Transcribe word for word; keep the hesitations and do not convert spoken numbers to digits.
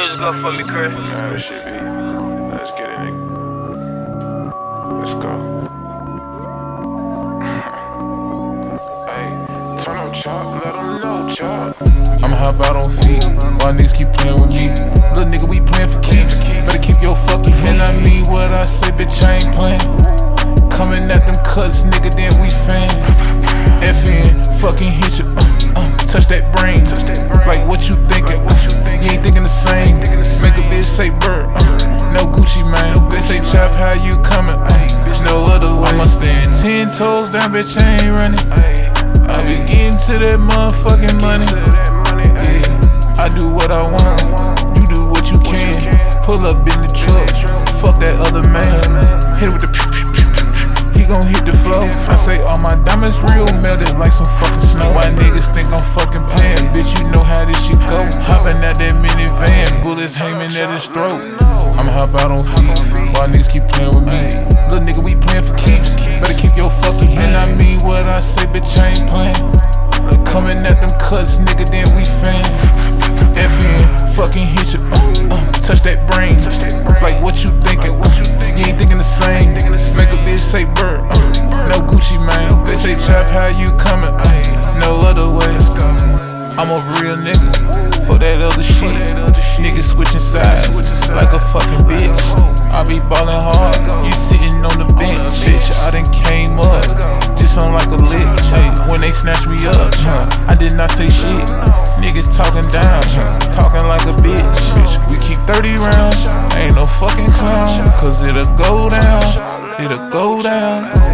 just go fuck the crib. Nah, this shit be. Let's get it, nigga. Let's go. Hey, turn up chop, let them know chop. I'ma hop out on feet, while niggas keep playing with me. Little nigga, we playing for keeps. Better keep your fucking hand. I mean what I say, bitch, I ain't playing. Coming at them cuts, nigga, then we fan. F N, fucking hit you, uh, uh, touch that brain. Like what you thinking? You ain't thinking the same. Make a bitch say bird, uh, no Gucci, man. They say chop, how you coming? Uh, no other way. I'ma stand ten toes down, bitch, I ain't running. I be getting to that motherfucking money. Yeah, I do what I want, you do what you can. Pull up in the truck, fuck that other man. Hit it with the pew pew pew pew pew. He gon' hit the flow. I say all my diamonds real, melted like some fucking snow. Why niggas think I'm fucking playing? Bitch, you know how this shit go. Hopping at that minivan, bullets hanging at his throat. I'ma hop out on feet, while niggas keep playing with me. Little nigga, we playing for keeps. Better keep your fucking hand. I mean what I say, bitch, I ain't playing. Coming at them cuts, nigga, then we fan. F N, fucking hit you, uh, uh, touch that brain. Like what you thinking? Uh, you ain't thinking the same. Make a bitch say bird, uh, no Gucci, man. They say chop, how you coming? Uh, no other way. I'm a real nigga, for that other shit. Niggas switching sides, like a fucking bitch. I be ballin' hard, you sitting on the bench. Bitch, I done came up, just on like a lick. Hey, when they snatch me up, huh, I did not say shit. Niggas talking down, huh, talking like a bitch. Bitch, we keep thirty rounds, ain't no fucking clown. Cause it'll go down, it'll go down.